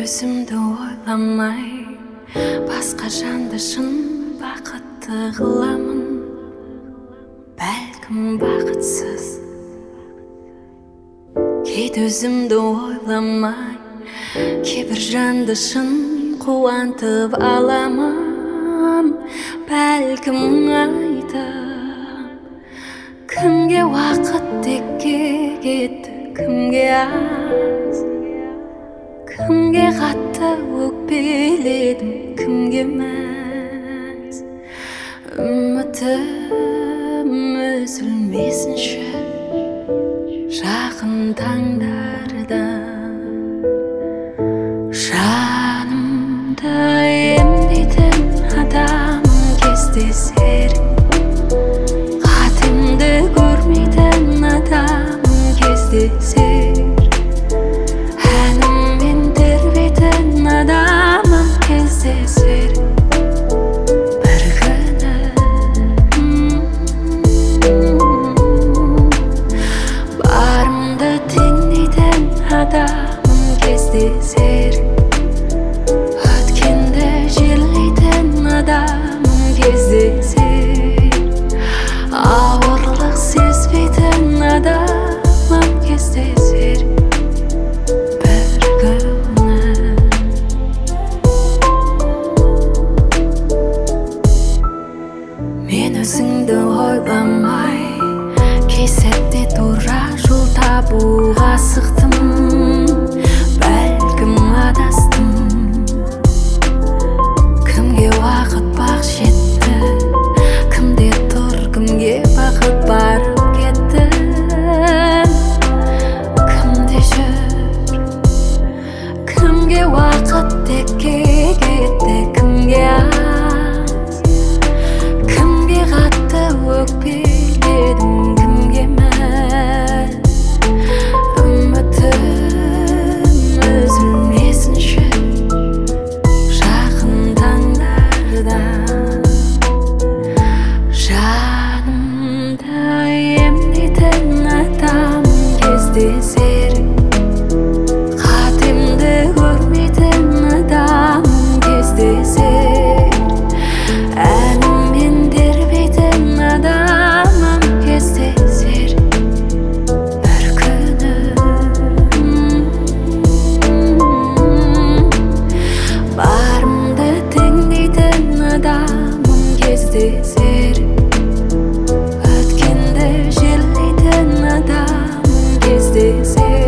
өзімді ойламай басқа жанды шын бақытты қыламын. Бәлкім бақытсыз кейде өзімді ойламай кейбір жанды шын қуантып аламын. Бәлкім айтам кімге уақыт текке кетті, кімге аз, кімге қатты өкпеледім, кімге мәз. Үмітім үзілмесінші жақын таңдарда, жанымды емдейтін адам кездесер. Қатымды көрмейтін адам кездесер. Әніммен тербейтін адамым кездесер. Бір күні барымды теңдейтін адамым кездесер. Өткенді жерлейтін адамым кездесер. Ауырлық сезбейтін адамым кездесер. Бір күні мен өзіңді ойламай кей сәтте тура жол табуға асықтым. Бәлкім адастым, кімге уақыт бақ жетті, кімде тұр, кімге бақыт барып кетті. Кімде жүр, кімге уақыт текке кетті, кімге аз, кімге қатты өкпеледім, кімге мәз. Үмітім үзілмесінші жақын таңдарда, жанымды емдейтін адам кездесер. Қатемді көрмейтін адам кездесер. Әніммен тербейтін адамым кездесер. Бір күні барымды теңдейтін адамым кездесер. Өткенді жерлейтін адамым кездесер.